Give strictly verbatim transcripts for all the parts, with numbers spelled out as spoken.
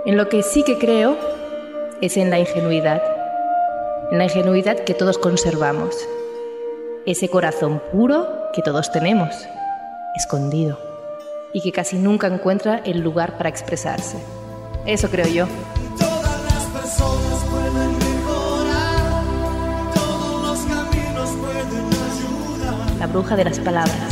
En lo que sí que creo es en la ingenuidad, en la ingenuidad que todos conservamos, ese corazón puro que todos tenemos, escondido, y que casi nunca encuentra el lugar para expresarse. Eso creo yo. Todas las personas pueden mejorar, todos los caminos pueden ayudar. La bruja de las palabras.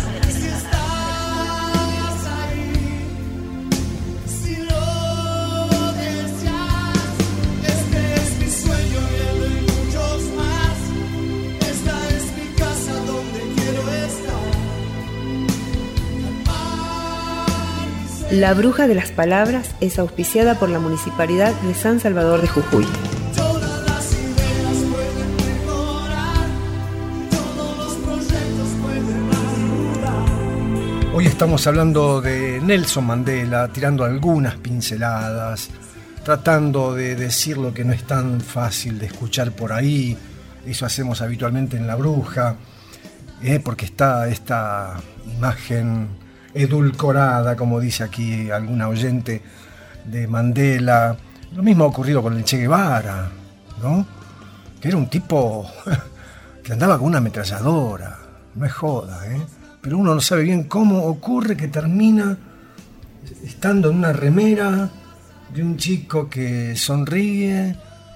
La Bruja de las Palabras es auspiciada por la Municipalidad de San Salvador de Jujuy. Todas las ideas pueden mejorar, todos los proyectos pueden ayudar. Hoy estamos hablando de Nelson Mandela, tirando algunas pinceladas, tratando de decir lo que no es tan fácil de escuchar por ahí. Eso hacemos habitualmente en La Bruja, eh, porque está esta imagen edulcorada, como dice aquí alguna oyente, de Mandela. Lo mismo ha ocurrido con el Che Guevara, ¿no? Que era un tipo que andaba con una ametralladora, no es joda, ¿eh? Pero uno no sabe bien cómo ocurre que termina estando en una remera de un chico que sonríe,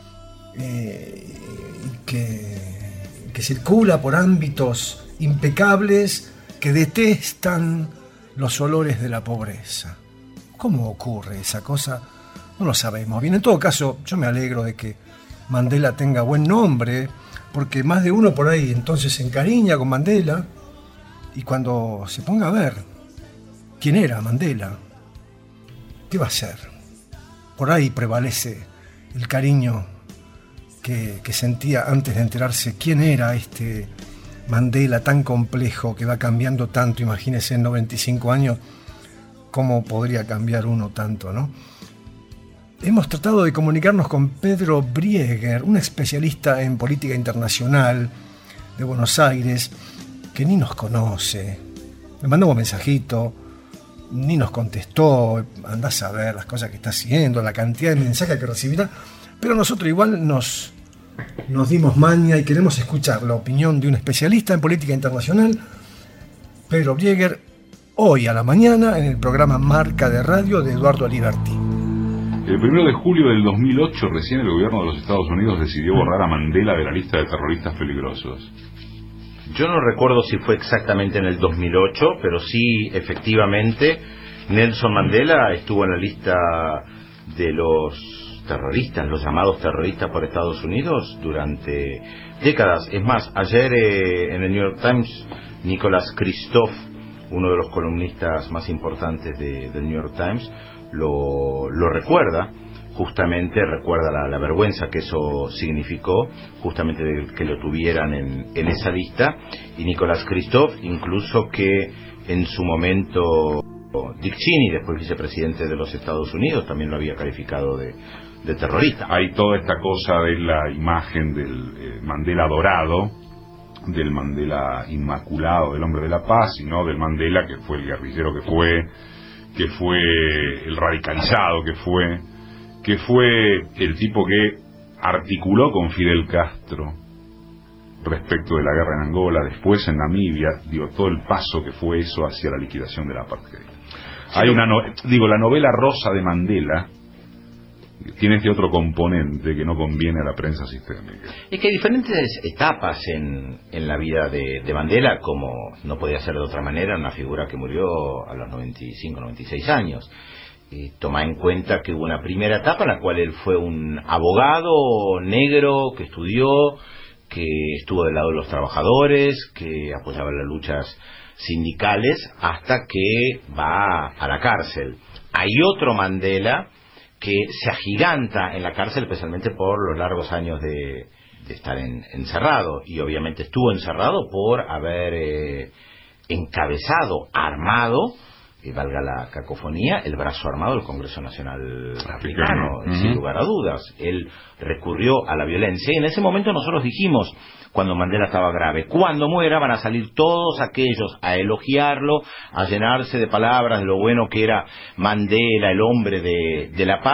eh, y que, que circula por ámbitos impecables que detestan los olores de la pobreza. ¿Cómo ocurre esa cosa? No lo sabemos bien. En todo caso, yo me alegro de que Mandela tenga buen nombre, porque más de uno por ahí entonces se encariña con Mandela, y cuando se ponga a ver quién era Mandela, ¿qué va a hacer? Por ahí prevalece el cariño que, que sentía antes de enterarse quién era este Mandela tan complejo, que va cambiando tanto. Imagínese en noventa y cinco años cómo podría cambiar uno tanto, ¿no? Hemos tratado de comunicarnos con Pedro Brieger, un especialista en política internacional de Buenos Aires, que ni nos conoce. Le mandamos un mensajito, ni nos contestó. Andás a ver las cosas que está haciendo, la cantidad de mensajes que recibirá, pero nosotros igual nos Nos dimos maña y queremos escuchar la opinión de un especialista en política internacional, Pedro Brieger, hoy a la mañana en el programa Marca de Radio de Eduardo Aliberti. El primero de julio del dos mil ocho, recién el gobierno de los Estados Unidos decidió borrar a Mandela de la lista de terroristas peligrosos. Yo no recuerdo si fue exactamente en el dos mil ocho, pero sí, efectivamente, Nelson Mandela estuvo en la lista de los terroristas, los llamados terroristas por Estados Unidos durante décadas. Es más, ayer eh, en el New York Times, Nicholas Kristof, uno de los columnistas más importantes de, del New York Times, lo, lo recuerda, justamente recuerda la, la vergüenza que eso significó, justamente de que lo tuvieran en, en esa lista, y Nicholas Kristof, incluso que en su momento Dick Cheney, después vicepresidente de los Estados Unidos, también lo había calificado de de terrorista. Hay toda esta cosa de la imagen del eh, Mandela dorado, del Mandela inmaculado, del hombre de la paz, y no del Mandela que fue el guerrillero que fue, que fue el radicalizado que fue, que fue el tipo que articuló con Fidel Castro respecto de la guerra en Angola, después en Namibia, digo, todo el paso que fue eso hacia la liquidación del apartheid. Hay una, no, digo, la novela rosa de Mandela tiene este otro componente que no conviene a la prensa sistémica. Es que hay diferentes etapas en, en la vida de, de Mandela, como no podía ser de otra manera, una figura que murió a los noventa y cinco, noventa y seis años. Y toma en cuenta que hubo una primera etapa en la cual él fue un abogado negro que estudió, que estuvo del lado de los trabajadores, que apoyaba las luchas sindicales, hasta que va a la cárcel. Hay otro Mandela que se agiganta en la cárcel, especialmente por los largos años de, de estar en, encerrado, y obviamente estuvo encerrado por haber eh, encabezado, armado, y valga la cacofonía, el brazo armado del Congreso Nacional Africano, uh-huh. Sin lugar a dudas. Él recurrió a la violencia, y en ese momento nosotros dijimos, cuando Mandela estaba grave, cuando muera van a salir todos aquellos a elogiarlo, a llenarse de palabras de lo bueno que era Mandela, el hombre de, de la paz,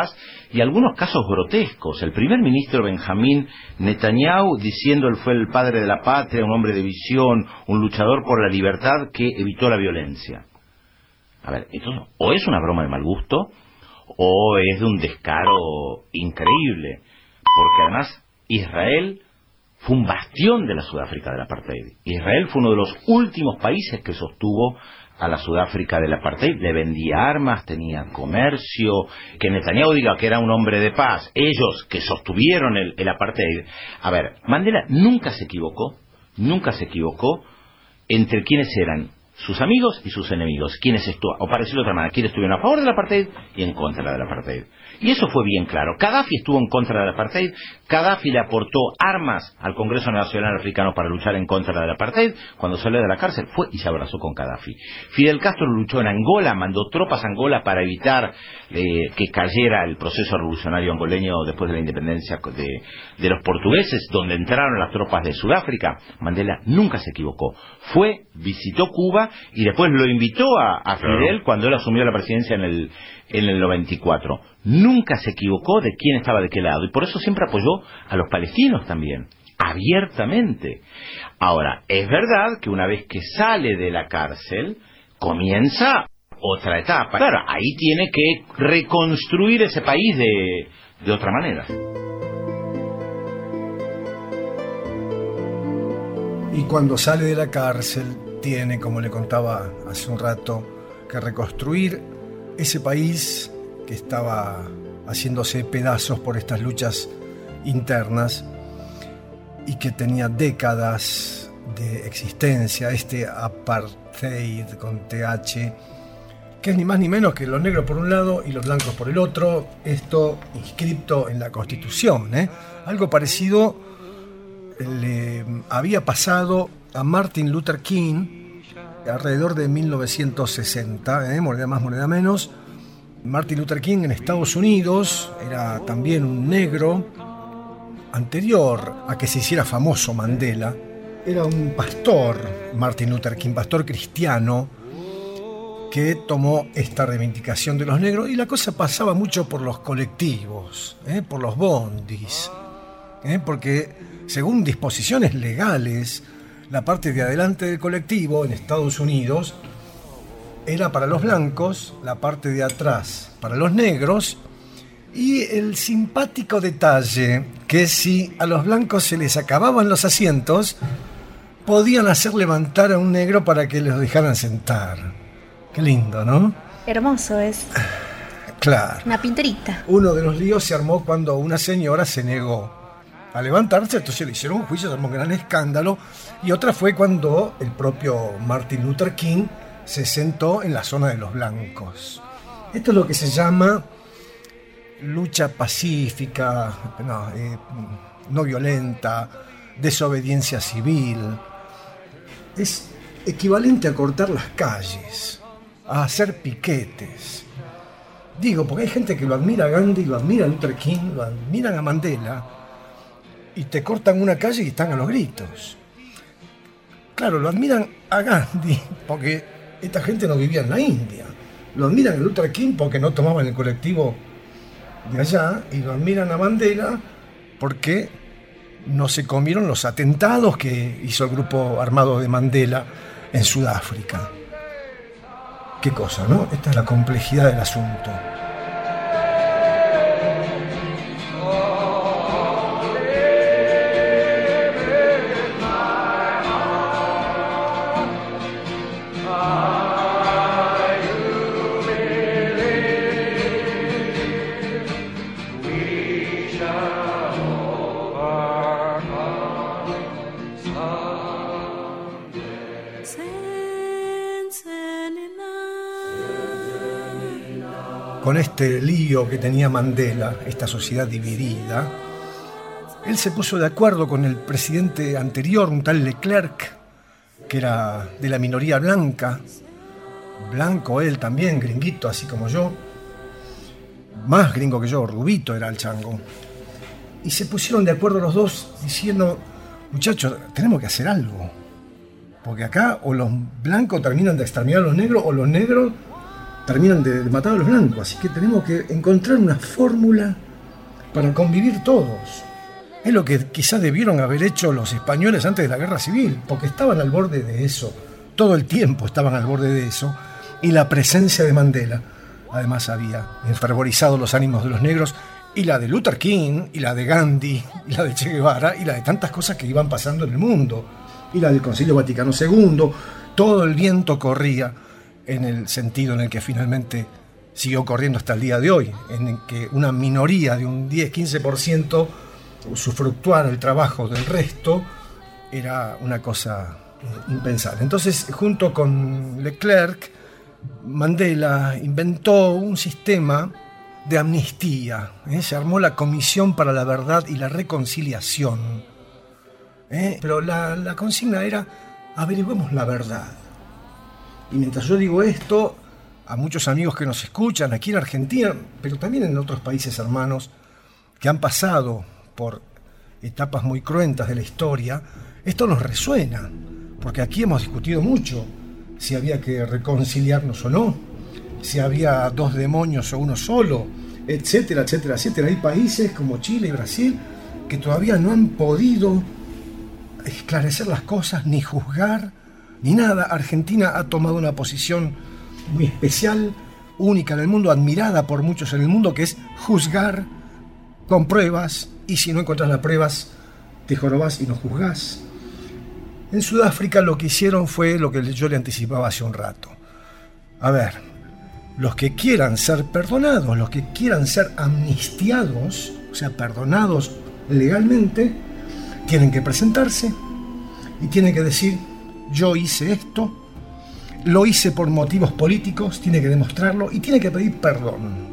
y algunos casos grotescos. El primer ministro Benjamín Netanyahu diciendo él fue el padre de la patria, un hombre de visión, un luchador por la libertad que evitó la violencia. A ver, entonces, o es una broma de mal gusto, o es de un descaro increíble, porque además Israel fue un bastión de la Sudáfrica del apartheid. Israel fue uno de los últimos países que sostuvo a la Sudáfrica del apartheid, le vendía armas, tenía comercio. Que Netanyahu diga que era un hombre de paz, ellos que sostuvieron el, el apartheid. A ver, Mandela nunca se equivocó, nunca se equivocó entre quiénes eran sus amigos y sus enemigos, quienes estu o para decirlo de otra manera, quienes estuvieron a favor del apartheid y en contra del apartheid. Y eso fue bien claro. Gaddafi estuvo en contra del apartheid, Gaddafi le aportó armas al Congreso Nacional Africano para luchar en contra del apartheid. Cuando salió de la cárcel fue y se abrazó con Gaddafi. Fidel Castro luchó en Angola, mandó tropas a Angola para evitar eh, que cayera el proceso revolucionario angoleño después de la independencia de, de los portugueses, donde entraron las tropas de Sudáfrica. Mandela nunca se equivocó. Fue, visitó Cuba y después lo invitó a, a Fidel cuando él asumió la presidencia en el, en el noventa y cuatro. Nunca se equivocó de quién estaba de qué lado, y por eso siempre apoyó a los palestinos también, abiertamente. Ahora, es verdad que una vez que sale de la cárcel, comienza otra etapa. Claro, ahí tiene que reconstruir ese país de, de otra manera. Y cuando sale de la cárcel, tiene, como le contaba hace un rato, que reconstruir ese país que estaba haciéndose pedazos por estas luchas internas y que tenía décadas de existencia, este apartheid con T H, que es ni más ni menos que los negros por un lado y los blancos por el otro, esto inscripto en la Constitución, ¿eh? Algo parecido le había pasado a Martin Luther King alrededor de mil novecientos sesenta, ¿eh? moneda más, moneda menos. Martin Luther King en Estados Unidos era también un negro. Anterior a que se hiciera famoso Mandela, era un pastor, Martin Luther King, pastor cristiano, que tomó esta reivindicación de los negros, y la cosa pasaba mucho por los colectivos, ¿eh? por los bondis, ¿eh? porque según disposiciones legales, la parte de adelante del colectivo en Estados Unidos era para los blancos, la parte de atrás para los negros, y el simpático detalle que si a los blancos se les acababan los asientos, podían hacer levantar a un negro para que los dejaran sentar. Qué lindo, ¿no? Hermoso es. Claro. Una pinterita. Uno de los líos se armó cuando una señora se negó a levantarse, entonces le hicieron un juicio, se armó un gran escándalo, y otra fue cuando el propio Martin Luther King se sentó en la zona de los blancos. Esto es lo que se llama lucha pacífica, no, eh, no violenta, desobediencia civil. Es equivalente a cortar las calles, a hacer piquetes. Digo, porque hay gente que lo admira a Gandhi, lo admira a Luther King, lo admiran a Mandela, y te cortan una calle y están a los gritos. Claro, lo admiran a Gandhi porque esta gente no vivía en la India. Lo admiran a Luther King porque no tomaban el colectivo de allá, y lo admiran a Mandela porque no se comieron los atentados que hizo el grupo armado de Mandela en Sudáfrica. Qué cosa, ¿no? Esta es la complejidad del asunto. Con este lío que tenía Mandela, esta sociedad dividida, él se puso de acuerdo con el presidente anterior, un tal Leclerc, que era de la minoría blanca, blanco él también, gringuito, así como yo, más gringo que yo, rubito era el chango. Y se pusieron de acuerdo los dos diciendo, muchachos, tenemos que hacer algo, porque acá o los blancos terminan de exterminar a los negros, o los negros terminan de, de matar a los blancos. Así que tenemos que encontrar una fórmula para convivir todos. Es lo que quizás debieron haber hecho los españoles antes de la guerra civil, porque estaban al borde de eso, todo el tiempo estaban al borde de eso, y la presencia de Mandela además había enfervorizado los ánimos de los negros, y la de Luther King, y la de Gandhi, y la de Che Guevara, y la de tantas cosas que iban pasando en el mundo, y la del Concilio Vaticano segundo. Todo el viento corría en el sentido en el que finalmente siguió corriendo hasta el día de hoy, en el que una minoría de un diez a quince por ciento usufructuar el trabajo del resto era una cosa eh, impensable. Entonces, junto con Leclerc, Mandela inventó un sistema de amnistía. ¿eh? Se armó la Comisión para la Verdad y la Reconciliación. ¿eh? Pero la, la consigna era: averigüemos la verdad. Y mientras yo digo esto, a muchos amigos que nos escuchan aquí en Argentina, pero también en otros países hermanos que han pasado por etapas muy cruentas de la historia, esto nos resuena, porque aquí hemos discutido mucho si había que reconciliarnos o no, si había dos demonios o uno solo, etcétera, etcétera, etcétera. Hay países como Chile y Brasil que todavía no han podido esclarecer las cosas, ni juzgar, ni nada. Argentina ha tomado una posición muy especial, única en el mundo, admirada por muchos en el mundo, que es juzgar con pruebas, y si no encontrás las pruebas, te jorobás y no juzgás. En Sudáfrica lo que hicieron fue lo que yo le anticipaba hace un rato. A ver, los que quieran ser perdonados, los que quieran ser amnistiados, o sea, perdonados legalmente, tienen que presentarse y tienen que decir: yo hice esto, lo hice por motivos políticos, tiene que demostrarlo y tiene que pedir perdón.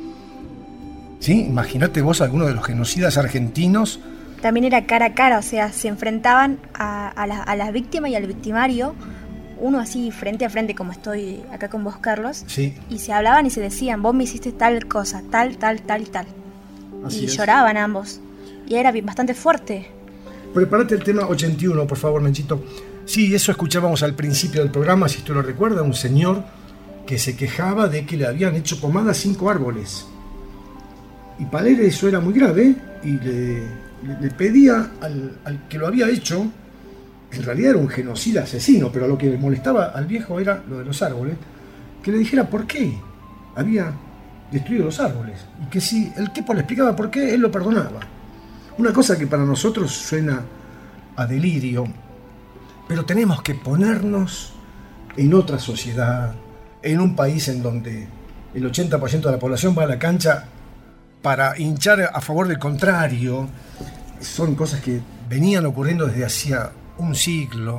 ¿Sí? Imagínate vos alguno de los genocidas argentinos. También era cara a cara, o sea, se enfrentaban a, a, la, a la víctima y al victimario, uno así frente a frente, como estoy acá con vos, Carlos, sí. Y se hablaban y se decían: vos me hiciste tal cosa, tal, tal, tal y tal. Así y es. Lloraban ambos, y era bastante fuerte. Prepárate el tema ochenta y uno, por favor, Menchito. Sí, eso escuchábamos al principio del programa, si usted lo recuerda, un señor que se quejaba de que le habían hecho pomada a cinco árboles. Y para él eso era muy grave, y le, le, le pedía al, al que lo había hecho, que en realidad era un genocida asesino, pero lo que le molestaba al viejo era lo de los árboles, que le dijera por qué había destruido los árboles, y que si el tipo le explicaba por qué, él lo perdonaba. Una cosa que para nosotros suena a delirio, pero tenemos que ponernos en otra sociedad, en un país en donde el ochenta por ciento de la población va a la cancha para hinchar a favor del contrario. Son cosas que venían ocurriendo desde hacía un siglo.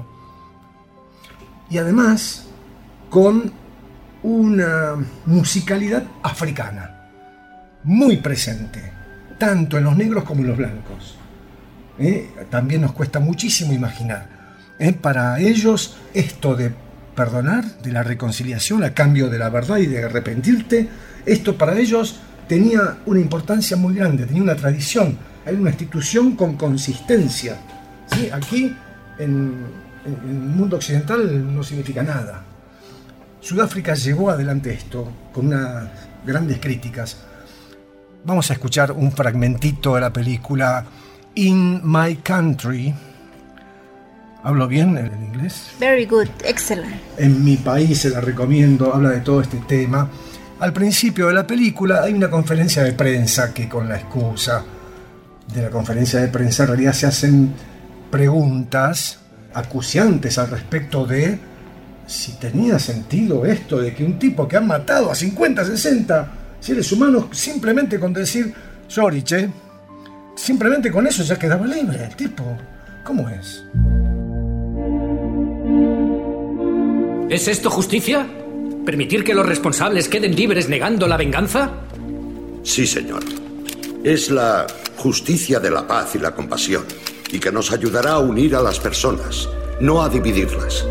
Y además con una musicalidad africana muy presente, tanto en los negros como en los blancos. ¿Eh? También nos cuesta muchísimo imaginar. ¿Eh? Para ellos esto de perdonar, de la reconciliación a cambio de la verdad y de arrepentirte, esto para ellos tenía una importancia muy grande, tenía una tradición, hay una institución con consistencia. ¿Sí? Aquí en, en el mundo occidental no significa nada. Sudáfrica llevó adelante esto con unas grandes críticas. Vamos a escuchar un fragmentito de la película In My Country. ¿Hablo bien en inglés? Very good, excellent. En mi país, se la recomiendo, habla de todo este tema. Al principio de la película hay una conferencia de prensa que, con la excusa de la conferencia de prensa, en realidad se hacen preguntas acuciantes al respecto de si tenía sentido esto de que un tipo que ha matado a cincuenta, sesenta seres humanos, simplemente con decir sorry, che, simplemente con eso ya quedaba libre el tipo. ¿Cómo es? ¿Es esto justicia? ¿Permitir que los responsables queden libres negando la venganza? Sí, señor. Es la justicia de la paz y la compasión, y que nos ayudará a unir a las personas, no a dividirlas.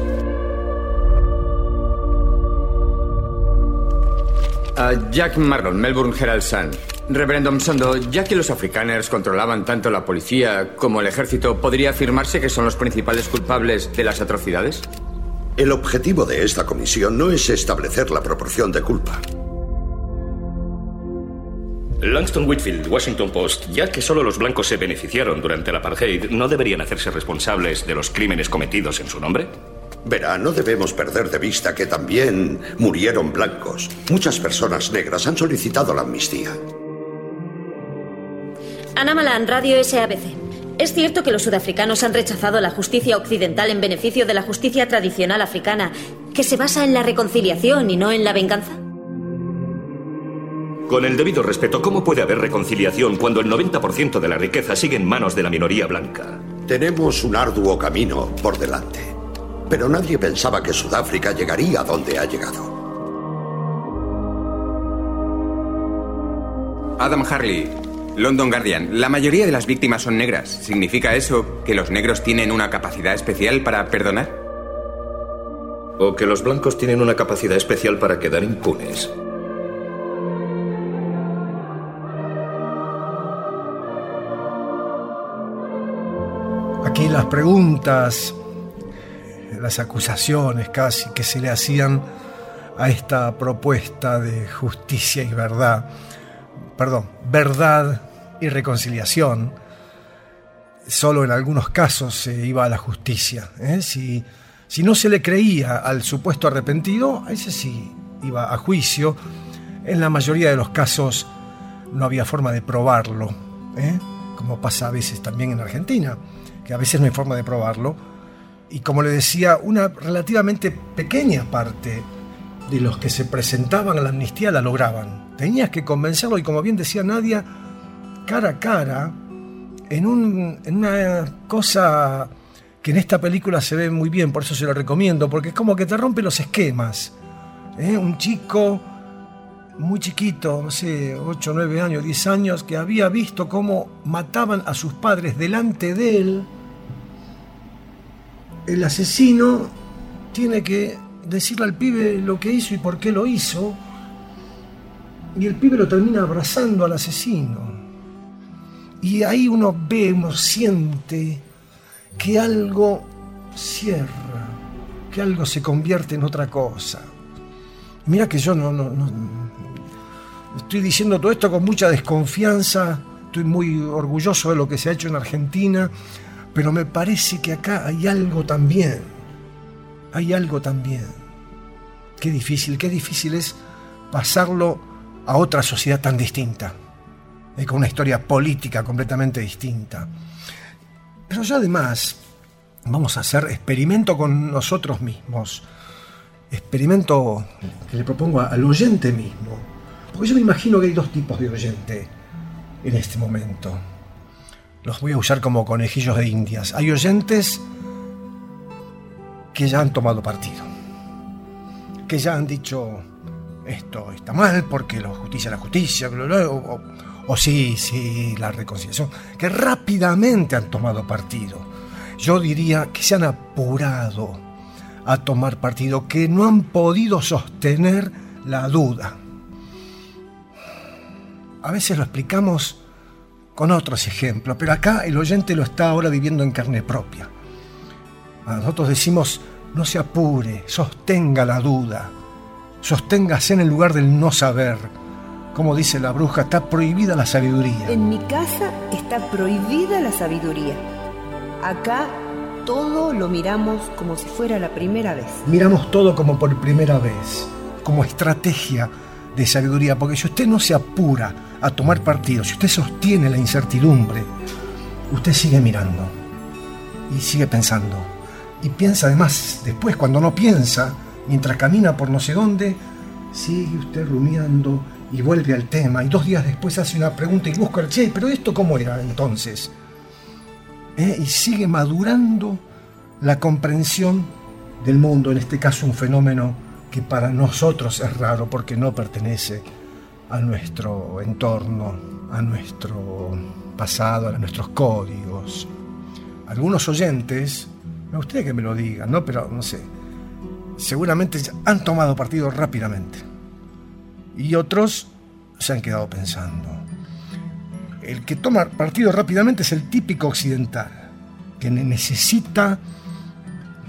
Uh, Jack Marlon, Melbourne Herald Sun. Reverendo Msondo, ya que los afrikaners controlaban tanto la policía como el ejército, ¿podría afirmarse que son los principales culpables de las atrocidades? El objetivo de esta comisión no es establecer la proporción de culpa. Langston Whitfield, Washington Post. Ya que solo los blancos se beneficiaron durante el apartheid, ¿no deberían hacerse responsables de los crímenes cometidos en su nombre? Verá, no debemos perder de vista que también murieron blancos. Muchas personas negras han solicitado la amnistía. Ana Malan, Radio S A B C. ¿Es cierto que los sudafricanos han rechazado la justicia occidental en beneficio de la justicia tradicional africana, que se basa en la reconciliación y no en la venganza? Con el debido respeto, ¿cómo puede haber reconciliación cuando el noventa por ciento de la riqueza sigue en manos de la minoría blanca? Tenemos un arduo camino por delante, pero nadie pensaba que Sudáfrica llegaría a donde ha llegado. Adam Harley, London Guardian. La mayoría de las víctimas son negras. ¿Significa eso que los negros tienen una capacidad especial para perdonar? O que los blancos tienen una capacidad especial para quedar impunes. Aquí las preguntas, las acusaciones casi que se le hacían a esta propuesta de justicia y verdad, perdón, verdad y reconciliación, solo en algunos casos se iba a la justicia, ¿eh? Si, si no se le creía al supuesto arrepentido, a ese sí iba a juicio. En la mayoría de los casos no había forma de probarlo, ¿eh? Como pasa a veces también en Argentina, que a veces no hay forma de probarlo, y como le decía, una relativamente pequeña parte de los que se presentaban a la amnistía la lograban. Tenías que convencerlo, y como bien decía Nadia, cara a cara, en, un, en una cosa que en esta película se ve muy bien, por eso se lo recomiendo, porque es como que te rompe los esquemas, ¿eh? Un chico muy chiquito, no sé, ocho, nueve años, diez años, que había visto cómo mataban a sus padres delante de él. El asesino tiene que decirle al pibe lo que hizo y por qué lo hizo, y el pibe lo termina abrazando al asesino. Y ahí uno ve, uno siente que algo cierra, que algo se convierte en otra cosa. Mira que yo no, no, no estoy diciendo todo esto con mucha desconfianza, estoy muy orgulloso de lo que se ha hecho en Argentina, pero me parece que acá hay algo también, hay algo también. Qué difícil, qué difícil es pasarlo a otra sociedad tan distinta, eh, con una historia política completamente distinta. Pero yo además, vamos a hacer experimento con nosotros mismos, experimento que le propongo al oyente mismo, porque yo me imagino que hay dos tipos de oyente en este momento. Los voy a usar como conejillos de indias. Hay oyentes que ya han tomado partido, que ya han dicho esto está mal porque la justicia es la justicia, o, o, o sí, sí, la reconciliación, que rápidamente han tomado partido. Yo diría que se han apurado a tomar partido, que no han podido sostener la duda. A veces lo explicamos con otros ejemplos, pero acá el oyente lo está ahora viviendo en carne propia. A nosotros decimos, no se apure, sostenga la duda, sosténgase en el lugar del no saber. Como dice la bruja, está prohibida la sabiduría. En mi casa está prohibida la sabiduría. Acá todo lo miramos como si fuera la primera vez. Miramos todo como por primera vez, como estrategia de sabiduría, porque si usted no se apura a tomar partido, si usted sostiene la incertidumbre, usted sigue mirando y sigue pensando. Y piensa además, después cuando no piensa, mientras camina por no sé dónde, sigue usted rumiando y vuelve al tema, y dos días después hace una pregunta y busca el che, pero esto cómo era entonces, ¿Eh? y sigue madurando la comprensión del mundo, en este caso un fenómeno que para nosotros es raro porque no pertenece a nuestro entorno, a nuestro pasado, a nuestros códigos. Algunos oyentes, me gustaría que me lo digan, ¿no? Pero no sé, seguramente han tomado partido rápidamente y otros se han quedado pensando. El que toma partido rápidamente es el típico occidental, que necesita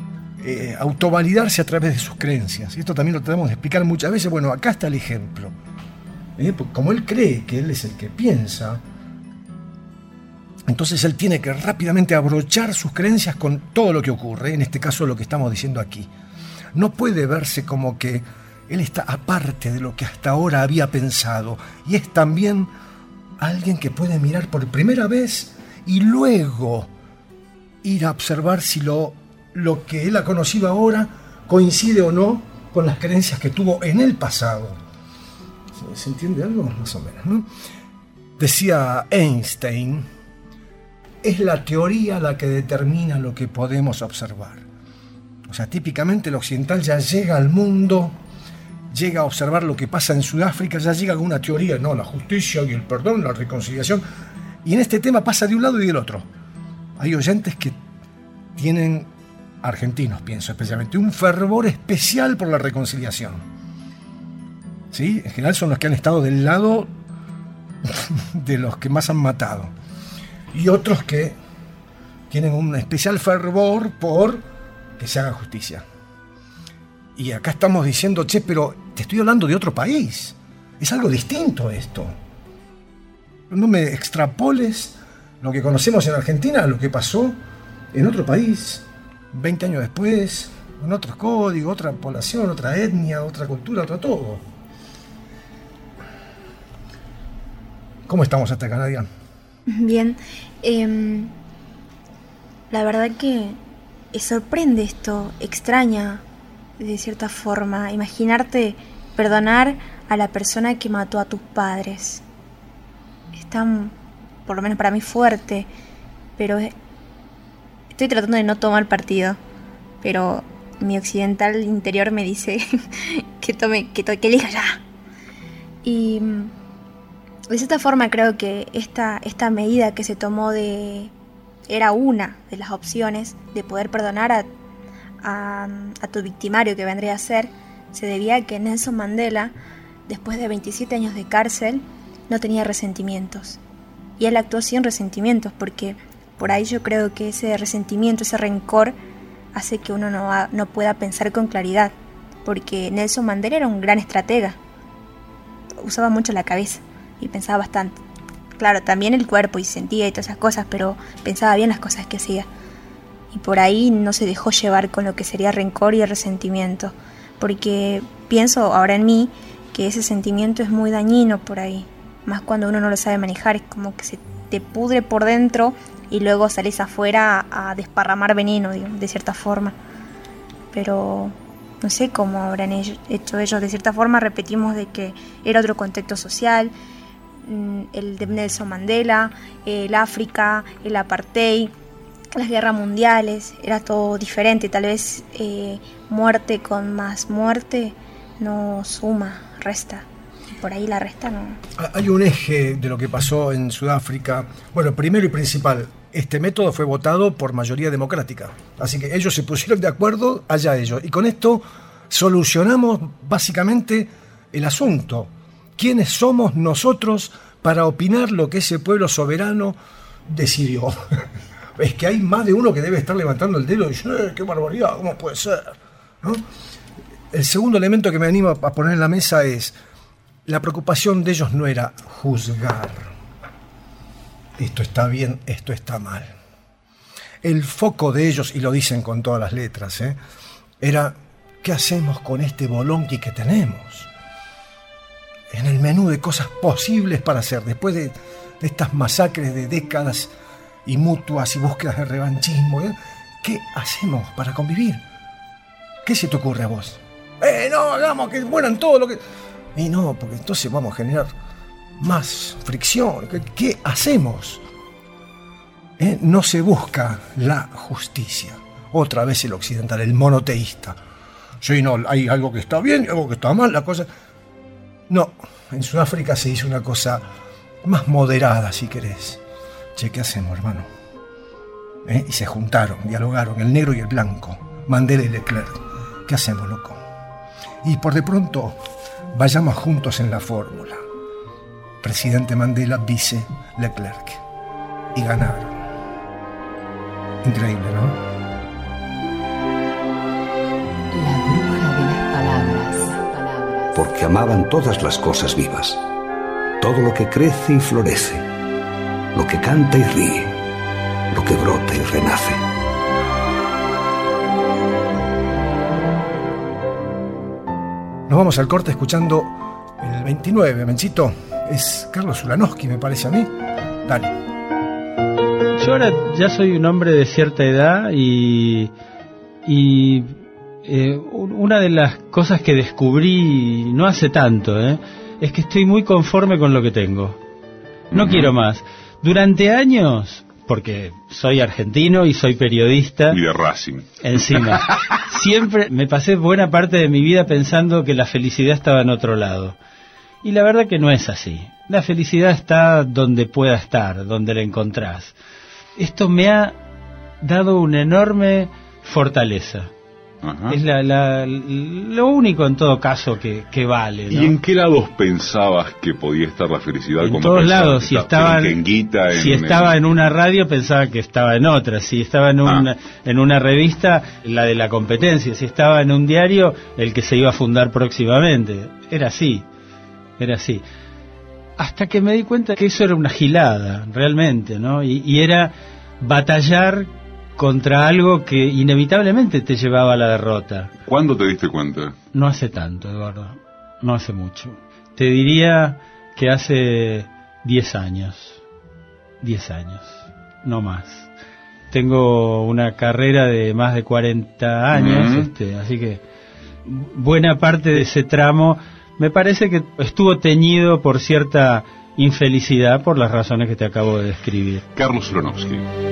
eh, autovalidarse a través de sus creencias. Y esto también lo tenemos que explicar muchas veces. Bueno, acá está el ejemplo. ¿Eh? Como él cree que él es el que piensa, entonces él tiene que rápidamente abrochar sus creencias con todo lo que ocurre, en este caso lo que estamos diciendo aquí. No puede verse como que él está aparte de lo que hasta ahora había pensado, y es también alguien que puede mirar por primera vez y luego ir a observar si lo, lo que él ha conocido ahora coincide o no con las creencias que tuvo en el pasado. ¿Se entiende algo? Más o menos, ¿no? Decía Einstein, es la teoría la que determina lo que podemos observar. O sea, típicamente el occidental ya llega al mundo, llega a observar lo que pasa en Sudáfrica, ya llega con una teoría, no, la justicia y el perdón, la reconciliación, y en este tema pasa de un lado y del otro. Hay oyentes que tienen, argentinos pienso especialmente, un fervor especial por la reconciliación. ¿Sí? En general son los que han estado del lado de los que más han matado. Y otros que tienen un especial fervor por que se haga justicia. Y acá estamos diciendo, che, pero te estoy hablando de otro país. Es algo distinto esto. No me extrapoles lo que conocemos en Argentina a lo que pasó en otro país, veinte años después, con otros códigos, otra población, otra etnia, otra cultura, otro todo. ¿Cómo estamos hasta acá, Nadia? Bien. Eh, la verdad que sorprende esto, extraña de cierta forma. Imaginarte perdonar a la persona que mató a tus padres. Es tan, por lo menos para mí, fuerte, pero estoy tratando de no tomar partido, pero mi occidental interior me dice que tome, que, to- que elija ya. Y de cierta forma creo que esta, esta medida que se tomó de era una de las opciones de poder perdonar a, a, a tu victimario, que vendría a ser, se debía a que Nelson Mandela, después de veintisiete años de cárcel, no tenía resentimientos. Y él actuó sin resentimientos, porque por ahí yo creo que ese resentimiento, ese rencor, hace que uno no, ha, no pueda pensar con claridad, porque Nelson Mandela era un gran estratega, usaba mucho la cabeza y pensaba bastante. Claro, también el cuerpo y sentía y todas esas cosas, pero pensaba bien las cosas que hacía. Y por ahí no se dejó llevar con lo que sería rencor y resentimiento, porque pienso ahora en mí que ese sentimiento es muy dañino por ahí, más cuando uno no lo sabe manejar, es como que se te pudre por dentro y luego salís afuera a, a desparramar veneno, digamos, de cierta forma. Pero no sé cómo habrán ellos, hecho ellos, de cierta forma repetimos de que era otro contexto social, el de Nelson Mandela, el África, el apartheid, las guerras mundiales, era todo diferente. Tal vez eh, muerte con más muerte no suma, resta. Por ahí la resta no. Hay un eje de lo que pasó en Sudáfrica. Bueno, primero y principal, este método fue votado por mayoría democrática. Así que ellos se pusieron de acuerdo, allá ellos. Y con esto solucionamos básicamente el asunto. ¿Quiénes somos nosotros para opinar lo que ese pueblo soberano decidió? Es que hay más de uno que debe estar levantando el dedo y diciendo, eh, qué barbaridad, ¿cómo puede ser? ¿No? El segundo elemento que me animo a poner en la mesa es, la preocupación de ellos no era juzgar. Esto está bien, esto está mal. El foco de ellos, y lo dicen con todas las letras, ¿eh? era, ¿qué hacemos con este bolonqui que tenemos? En el menú de cosas posibles para hacer, después de, de estas masacres de décadas y mutuas y búsquedas de revanchismo, ¿eh? ¿Qué hacemos para convivir? ¿Qué se te ocurre a vos? ¡Eh, no, hagamos que mueran todo lo que...! Y no, porque entonces vamos a generar más fricción. ¿Qué, qué hacemos? ¿Eh? No se busca la justicia. Otra vez el occidental, el monoteísta. Sí, no, hay algo que está bien y algo que está mal, la cosa... No, en Sudáfrica se hizo una cosa más moderada, si querés. Che, ¿qué hacemos, hermano? ¿Eh? Y se juntaron, dialogaron, el negro y el blanco, Mandela y Leclerc. ¿Qué hacemos, loco? Y por de pronto, vayamos juntos en la fórmula. Presidente Mandela, vice Leclerc. Y ganaron. Increíble, ¿no? porque amaban todas las cosas vivas, todo lo que crece y florece, lo que canta y ríe, lo que brota y renace. Nos vamos al corte escuchando el veintinueve, Menchito. Es Carlos Ulanowski, me parece a mí. Dale. Yo ahora ya soy un hombre de cierta edad y, y eh, una de las cosas que descubrí no hace tanto eh, es que estoy muy conforme con lo que tengo. No uh-huh. quiero más. Durante años, porque soy argentino y soy periodista. Y de Racing. Encima. Siempre me pasé buena parte de mi vida pensando que la felicidad estaba en otro lado. Y la verdad que no es así. La felicidad está donde pueda estar, donde la encontrás. Esto me ha dado una enorme fortaleza. Ajá. Es la, la, lo único en todo caso que, que vale, ¿no? ¿Y en qué lados pensabas que podía estar la felicidad? En todos lados. Si estaba, en, guita, en, si estaba en... en una radio pensaba que estaba en otra. Si estaba en una, ah. en una revista, la de la competencia. Si estaba en un diario, el que se iba a fundar próximamente. Era así. Era así. Hasta que me di cuenta que eso era una gilada, realmente, ¿no? Y, y era batallar contra algo que inevitablemente te llevaba a la derrota. ¿Cuándo te diste cuenta? No hace tanto, Eduardo. No hace mucho. Te diría que hace diez años. Diez años. No más. Tengo una carrera de más de cuarenta años, uh-huh. este, así que buena parte de ese tramo me parece que estuvo teñido por cierta infelicidad por las razones que te acabo de describir. Carlos Ulanowski.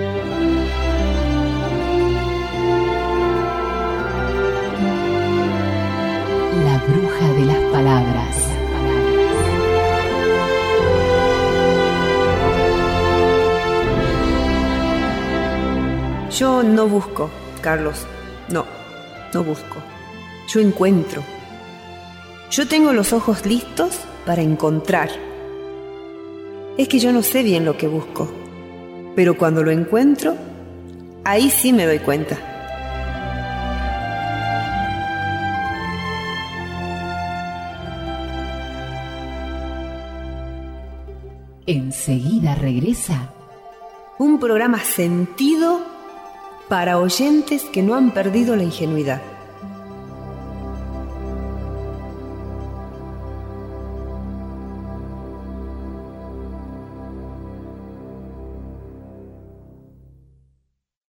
La bruja de las palabras. Yo no busco, Carlos. No, no busco. Yo encuentro. Yo tengo los ojos listos para encontrar. Es que yo no sé bien lo que busco, pero cuando lo encuentro, ahí sí me doy cuenta. Enseguida regresa un programa sentido para oyentes que no han perdido la ingenuidad.